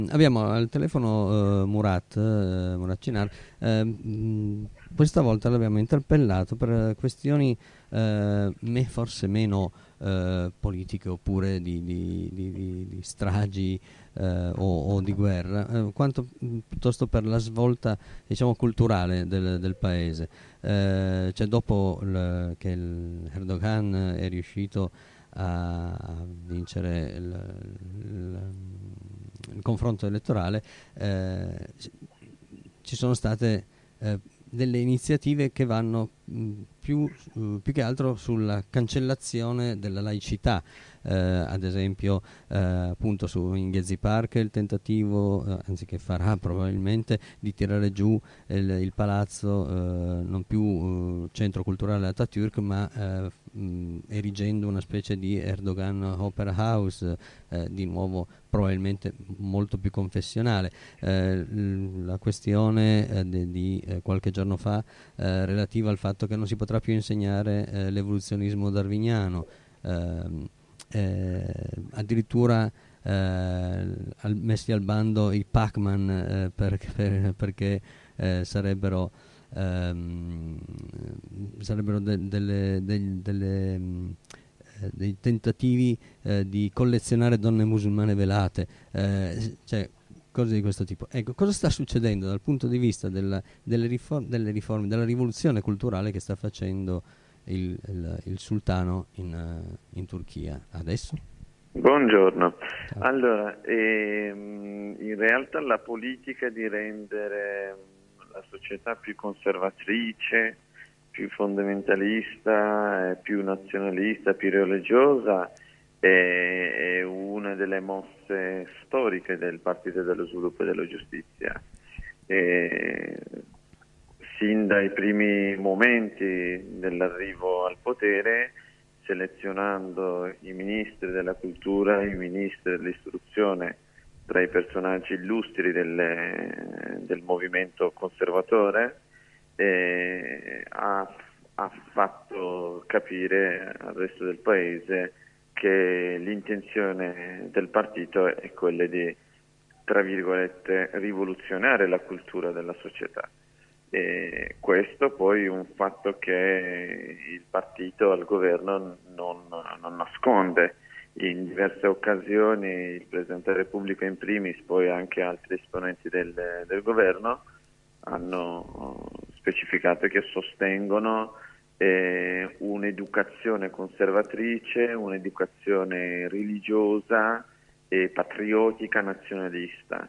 Abbiamo al telefono Murat Cinar. Questa volta l'abbiamo interpellato per questioni forse meno politiche oppure di stragi o di guerra, quanto piuttosto per la svolta, diciamo, culturale del paese. Cioè, dopo che Erdogan è riuscito a vincere il confronto elettorale, ci sono state delle iniziative che vanno più che altro sulla cancellazione della laicità. Ad esempio, appunto in Gezi Park il tentativo, anziché farà probabilmente, di tirare giù il palazzo, non più centro culturale Atatürk, ma erigendo una specie di Erdogan Opera House, di nuovo probabilmente molto più confessionale. La questione di qualche giorno fa, relativa al fatto che non si potrà più insegnare l'evoluzionismo darwiniano, ehm, addirittura messi al bando i Pac-Man, perché sarebbero dei tentativi di collezionare donne musulmane velate, cioè cose di questo tipo. Ecco, cosa sta succedendo dal punto di vista delle riforme, della rivoluzione culturale che sta facendo il sultano in Turchia adesso? Buongiorno. Ciao. Allora, in realtà la politica di rendere la società più conservatrice, più fondamentalista, più nazionalista, più religiosa è una delle mosse storiche del Partito dello Sviluppo e della Giustizia. E, sin dai primi momenti dell'arrivo al potere, selezionando i ministri della cultura, i ministri dell'istruzione tra i personaggi illustri del movimento conservatore, ha fatto capire al resto del paese che l'intenzione del partito è quella di, tra virgolette, rivoluzionare la cultura della società. E questo poi è un fatto che il partito al governo non nasconde. In diverse occasioni il Presidente della Repubblica in primis, poi anche altri esponenti del governo hanno specificato che sostengono un'educazione conservatrice, un'educazione religiosa e patriottica nazionalista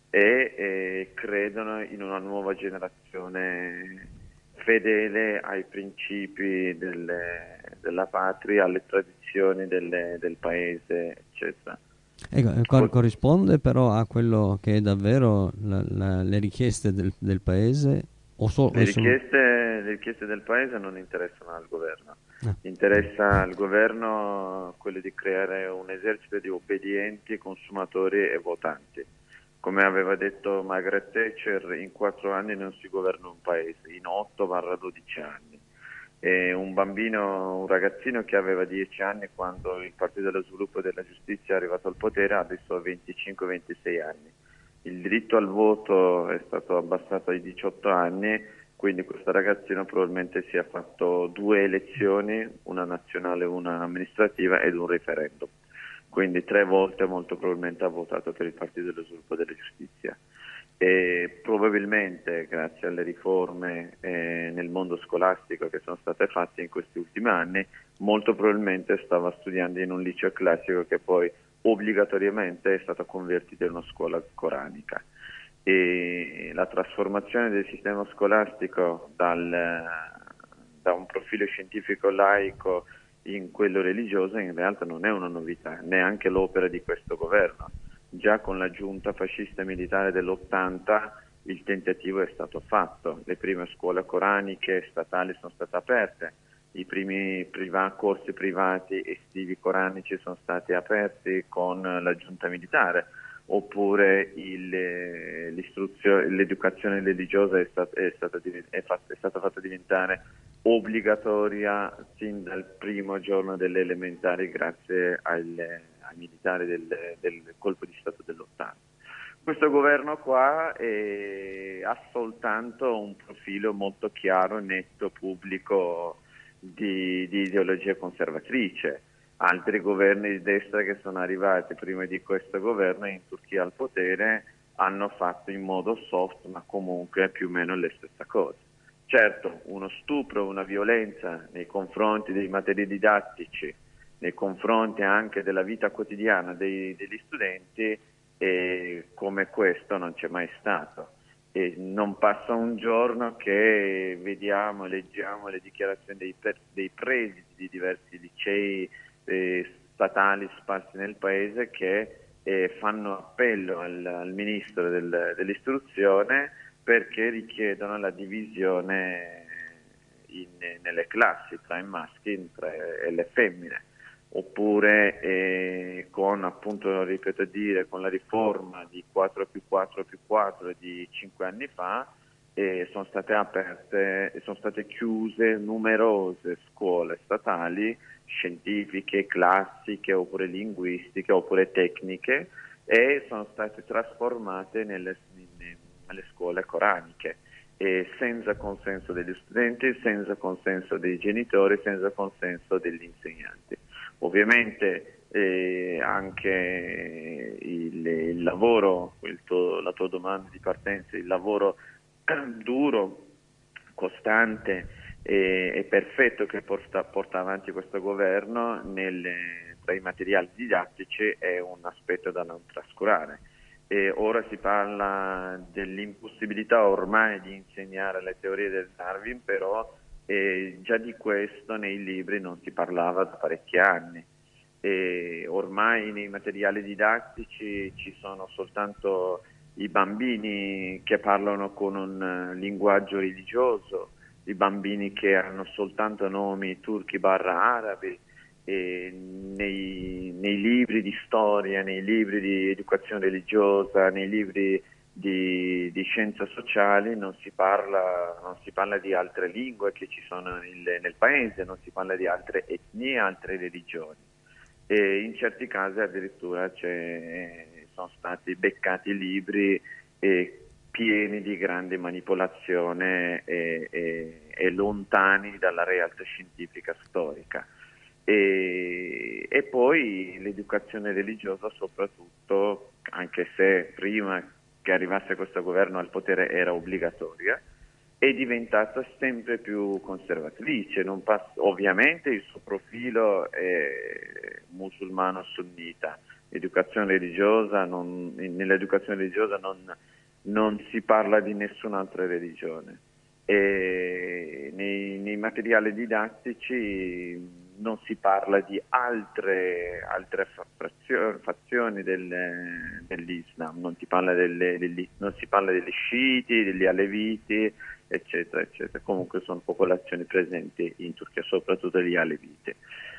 e credono in una nuova generazione fedele ai principi della patria, alle tradizioni del paese, eccetera. Ecco, corrisponde però a quello che è davvero le richieste del paese o sono... Le richieste del paese non interessano al governo. Ah, Interessa al governo quello di creare un esercito di obbedienti, consumatori e votanti. Come aveva detto Margaret Thatcher, in 4 anni non si governa un paese, in 8-12 anni. E un ragazzino che aveva 10 anni quando il Partito dello Sviluppo e della Giustizia è arrivato al potere, adesso ha 25-26 anni. Il diritto al voto è stato abbassato ai 18 anni, quindi questo ragazzino probabilmente si è fatto 2 elezioni, una nazionale e una amministrativa ed un referendum. Quindi 3 volte molto probabilmente ha votato per il Partito dello Sviluppo e della Giustizia. E probabilmente grazie alle riforme nel mondo scolastico che sono state fatte in questi ultimi anni, molto probabilmente stava studiando in un liceo classico che poi obbligatoriamente è stata convertita in una scuola coranica. E la trasformazione del sistema scolastico da un profilo scientifico laico in quello religioso in realtà non è una novità, neanche l'opera di questo governo. Già con la giunta fascista militare dell'80 il tentativo è stato fatto, le prime scuole coraniche statali sono state aperte, i primi corsi privati estivi coranici sono stati aperti con la giunta militare, oppure l'educazione religiosa è stata fatta diventare obbligatoria sin dal primo giorno delle elementari grazie ai militari del colpo di Stato dell'80. Questo governo qua ha soltanto un profilo molto chiaro, netto, pubblico di ideologia conservatrice. Altri governi di destra che sono arrivati prima di questo governo in Turchia al potere hanno fatto in modo soft, ma comunque più o meno le stesse cose. Certo, uno stupro, una violenza nei confronti dei materiali didattici, nei confronti anche della vita quotidiana degli studenti, e come questo non c'è mai stato. E non passa un giorno che vediamo, leggiamo le dichiarazioni dei presidi di diversi licei statali sparsi nel paese che fanno appello al ministro dell'istruzione perché richiedono la divisione nelle classi tra i maschi e le femmine. Oppure con, appunto, ripeto a dire, con la riforma di 4 più 4 più 4 di 5 anni fa, sono state aperte, sono state chiuse numerose scuole statali, scientifiche, classiche, oppure linguistiche, oppure tecniche, e sono state trasformate nelle scuole coraniche, senza consenso degli studenti, senza consenso dei genitori, senza consenso degli insegnanti. Ovviamente anche il lavoro, la tua domanda di partenza, il lavoro duro, costante e perfetto che porta avanti questo governo tra i materiali didattici è un aspetto da non trascurare. Ora si parla dell'impossibilità ormai di insegnare le teorie del Darwin, però già di questo nei libri non si parlava da parecchi anni. Ormai nei materiali didattici ci sono soltanto i bambini che parlano con un linguaggio religioso, i bambini che hanno soltanto nomi turchi barra arabi. Nei libri di storia, nei libri di educazione religiosa, nei libri di scienze sociali non si parla di altre lingue che ci sono nel paese, non si parla di altre etnie, altre religioni. E in certi casi addirittura sono stati beccati libri pieni di grande manipolazione e lontani dalla realtà scientifica storica. E poi l'educazione religiosa soprattutto, anche se prima che arrivasse questo governo al potere era obbligatoria, è diventata sempre più conservatrice. Ovviamente il suo profilo è musulmano sunnita. Nell'educazione religiosa non si parla di nessun'altra religione. E nei materiali didattici non si parla di altre fazioni dell'Islam, non si parla degli sciiti, degli aleviti, eccetera, eccetera. Comunque sono popolazioni presenti in Turchia, soprattutto gli aleviti.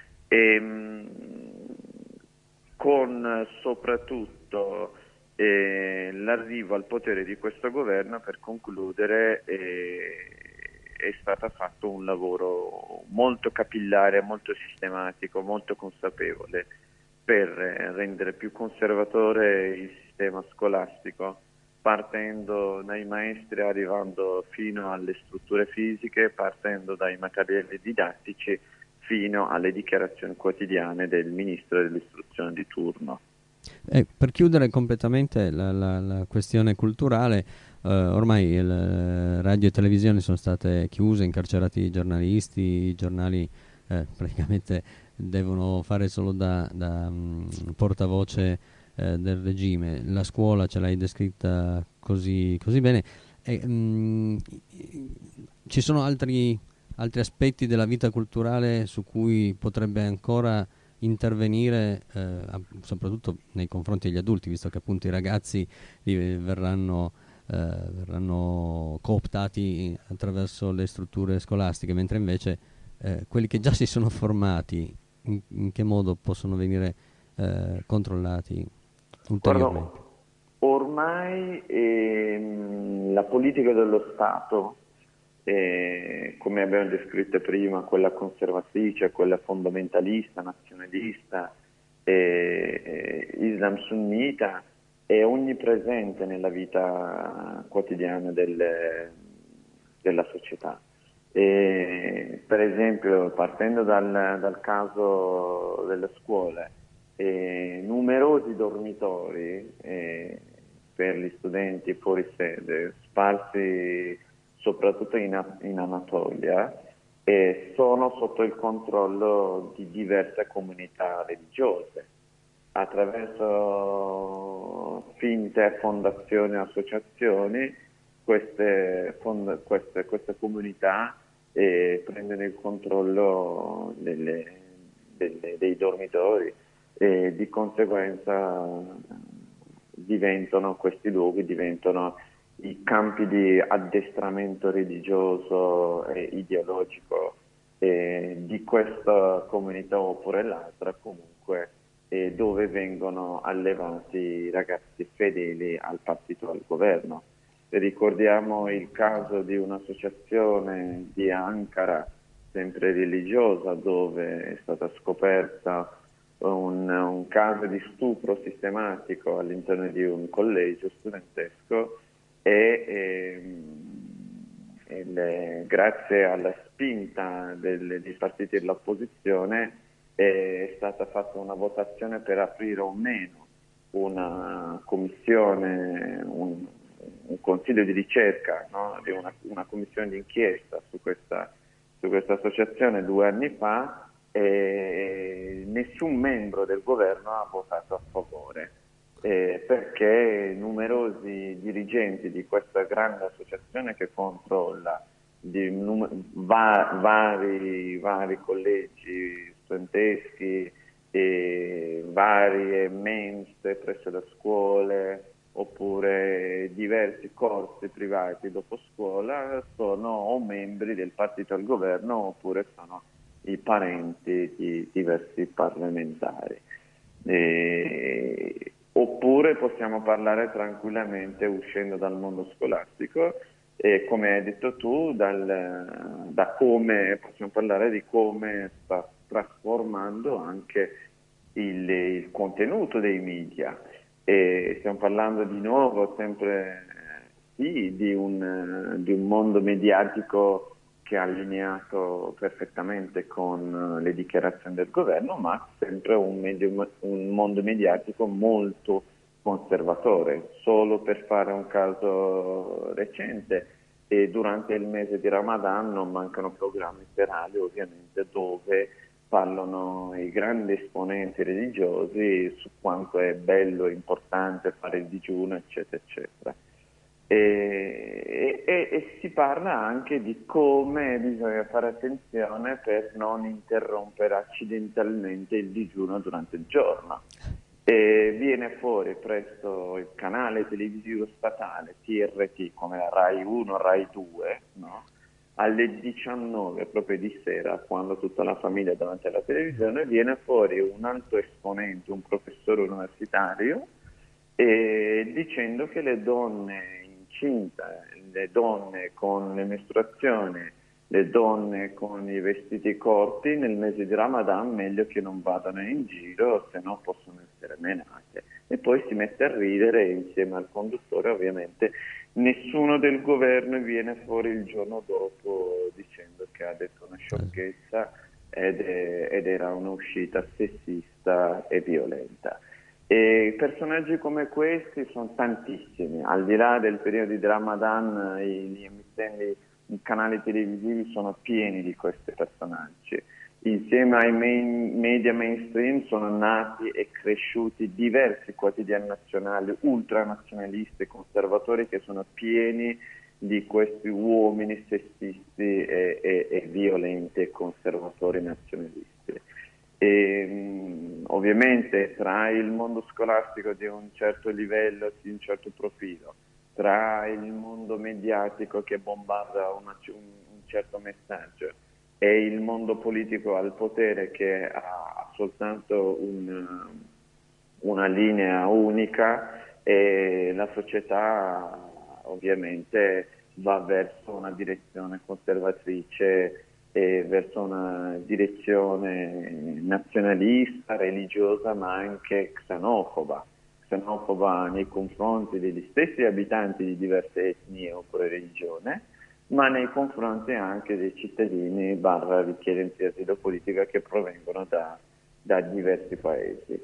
Con soprattutto l'arrivo al potere di questo governo, per concludere, è stato fatto un lavoro molto capillare, molto sistematico, molto consapevole per rendere più conservatore il sistema scolastico, partendo dai maestri, arrivando fino alle strutture fisiche, partendo dai materiali didattici fino alle dichiarazioni quotidiane del ministro dell'istruzione di turno. Per chiudere completamente la questione culturale, ormai radio e televisione sono state chiuse, incarcerati i giornalisti, i giornali praticamente devono fare solo da portavoce del regime. La scuola ce l'hai descritta così bene. Ci sono altri aspetti della vita culturale su cui potrebbe ancora intervenire, soprattutto nei confronti degli adulti, visto che appunto i ragazzi verranno cooptati attraverso le strutture scolastiche, mentre invece quelli che già si sono formati, in che modo possono venire controllati ulteriormente? Guarda, ormai la politica dello Stato, come abbiamo descritto prima, quella conservatrice, quella fondamentalista, nazionalista, Islam sunnita, è onnipresente nella vita quotidiana della società. E, per esempio, partendo dal caso delle scuole, numerosi dormitori per gli studenti fuori sede, sparsi soprattutto in Anatolia, sono sotto il controllo di diverse comunità religiose attraverso finte fondazioni e associazioni. Queste comunità prendono il controllo dei dormitori e di conseguenza questi luoghi diventano i campi di addestramento religioso e ideologico di questa comunità oppure l'altra, comunque dove vengono allevati i ragazzi fedeli al partito al governo. Ricordiamo il caso di un'associazione di Ankara, sempre religiosa, dove è stata scoperta un caso di stupro sistematico all'interno di un collegio studentesco grazie alla spinta dei partiti dell'opposizione è stata fatta una votazione per aprire o meno una commissione, un consiglio di ricerca, no? Di una commissione di inchiesta su questa associazione 2 anni fa, e nessun membro del governo ha votato a favore, perché numerosi dirigenti di questa grande associazione che controlla vari collegi studenteschi e varie mense presso le scuole oppure diversi corsi privati dopo scuola sono o membri del partito al governo oppure sono i parenti di diversi parlamentari. Oppure possiamo parlare tranquillamente uscendo dal mondo scolastico e, come hai detto tu, possiamo parlare di come sta trasformando anche il contenuto dei media. E stiamo parlando di nuovo sempre di un mondo mediatico che è allineato perfettamente con le dichiarazioni del governo, ma sempre un mondo mediatico molto conservatore. Solo per fare un caso recente, durante il mese di Ramadan non mancano programmi serali ovviamente dove parlano i grandi esponenti religiosi su quanto è bello e importante fare il digiuno, eccetera, eccetera. E si parla anche di come bisogna fare attenzione per non interrompere accidentalmente il digiuno durante il giorno. E viene fuori presso il canale televisivo statale TRT, come la Rai 1, Rai 2, no? Alle 19 proprio di sera, quando tutta la famiglia è davanti alla televisione, viene fuori un alto esponente, un professore universitario, dicendo che le donne incinte, le donne con le mestruazioni, le donne con i vestiti corti nel mese di Ramadan meglio che non vadano in giro, se no possono essere menate. E poi si mette a ridere insieme al conduttore, ovviamente nessuno del governo viene fuori il giorno dopo dicendo che ha detto una sciocchezza ed era un'uscita sessista e violenta. E personaggi come questi sono tantissimi, al di là del periodo di Ramadan gli emittenti, i canali televisivi sono pieni di questi personaggi. Insieme ai media mainstream sono nati e cresciuti diversi quotidiani nazionali, ultranazionalisti e conservatori che sono pieni di questi uomini sessisti e violenti e conservatori nazionalisti. Ovviamente tra il mondo scolastico di un certo livello, di un certo profilo, tra il mondo mediatico che bombarda un certo messaggio e il mondo politico al potere che ha soltanto una linea unica, e la società ovviamente va verso una direzione conservatrice e verso una direzione nazionalista, religiosa, ma anche xenofoba. xenofoba nei confronti degli stessi abitanti di diverse etnie oppure religione, ma nei confronti anche dei cittadini barra richiedenti asilo politica che provengono da diversi paesi.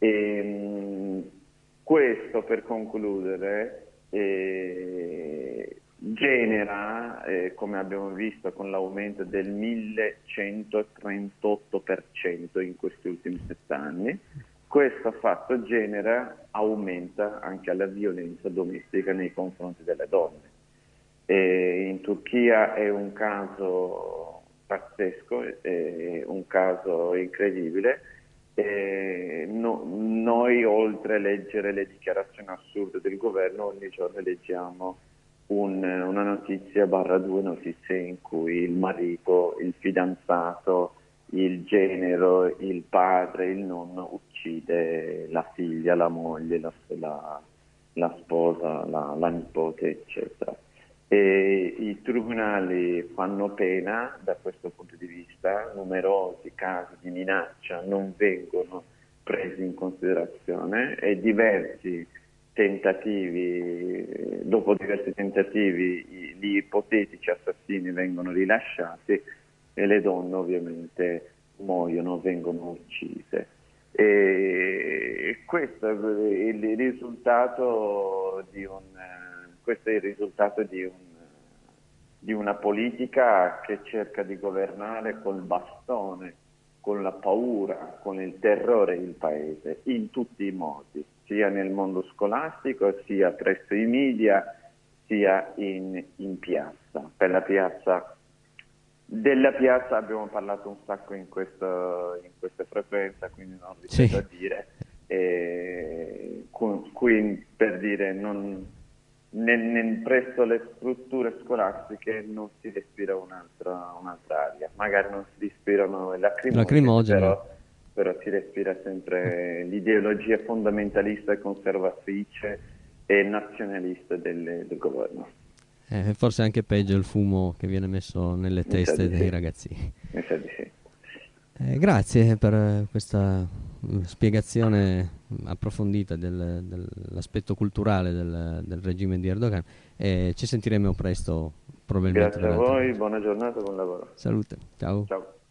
Questo, per concludere, genera, come abbiamo visto con l'aumento del 1138% in questi ultimi 7 anni, questo fatto aumenta anche la violenza domestica nei confronti delle donne. In Turchia è un caso pazzesco, è un caso incredibile. Noi, oltre a leggere le dichiarazioni assurde del governo, ogni giorno leggiamo una notizia barra 2 notizie in cui il marito, il fidanzato, il genero, il padre, il nonno uccide la figlia, la moglie, la sposa, la nipote, eccetera. E i tribunali fanno pena da questo punto di vista, numerosi casi di minaccia non vengono presi in considerazione e dopo diversi tentativi, gli ipotetici assassini vengono rilasciati e le donne ovviamente muoiono, vengono uccise. E questo è il risultato di una politica che cerca di governare col bastone, con la paura, con il terrore il paese, in tutti i modi, sia nel mondo scolastico, sia presso i media, sia in piazza. Della piazza abbiamo parlato un sacco in questa frequenza, quindi non ripeto a dire. Quindi, per dire, presso le strutture scolastiche non si respira un'altra aria, magari non si respirano lacrimogene, però si respira sempre l'ideologia fondamentalista e conservatrice e nazionalista del governo. Forse anche peggio il fumo che viene messo nelle teste dei ragazzini. Mi sa di sì. Grazie per questa spiegazione approfondita dell'aspetto culturale del regime di Erdogan, e ci sentiremo presto probabilmente. Grazie a voi, buona giornata, buon lavoro. Salute, ciao. Ciao.